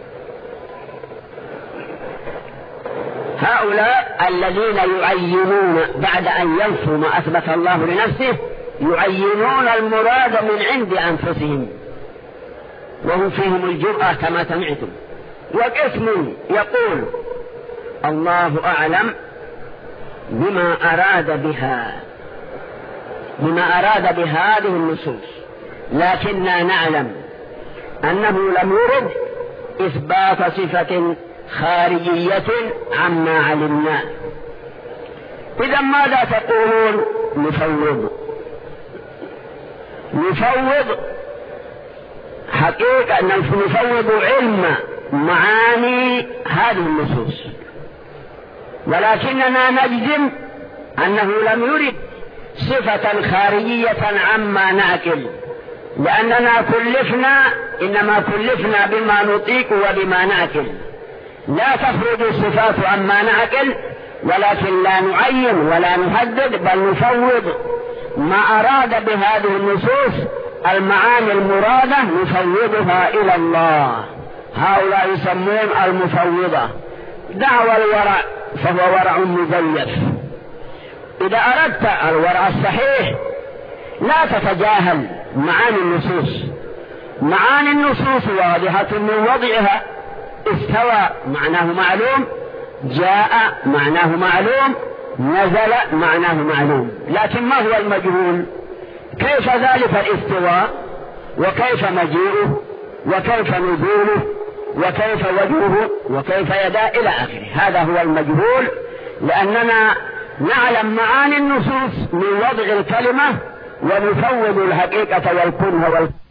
هؤلاء الذين يعينون بعد أن ينفوا ما أثبت الله لنفسه، يعينون المراد من عند أنفسهم، وهم فيهم الجرأة كما سمعتم. وقسم يقول الله أعلم بما أراد بها، بما أراد بهذه النصوص، لكننا نعلم أنه لم يرد إثبات صفة خارجية عما علمنا. إذا ماذا تقولون؟ نفوض نفوض حقيقة نفوض علم معاني هذه النصوص، ولكننا نجزم أنه لم يرد صفة خارجية عما نعقل، لأننا كلفنا إنما كلفنا بما نطيق وبما نعقل، لا تخرج الصفات عما نعقل، ولكن لا نعين ولا نحدد، بل نفوض ما أراد بهذه النصوص المعاني المرادة نفوضها إلى الله. هؤلاء يسمون المفوضة. دعوى الورع فهو ورع مزيف. إذا أردت الورع الصحيح لا تتجاهل معاني النصوص. معاني النصوص واضحة من وضعها. استوى معناه معلوم، جاء معناه معلوم، نزل معناه معلوم، لكن ما هو المجهول؟ كيف ذلك الاستواء، وكيف مجيئه، وكيف نزوله، وكيف وجهه، وكيف يدا إلى آخره. هذا هو المجهول، لأننا نعلم معاني النصوص من وضع الكلمة ونفوض الحقيقة والكنه والكنه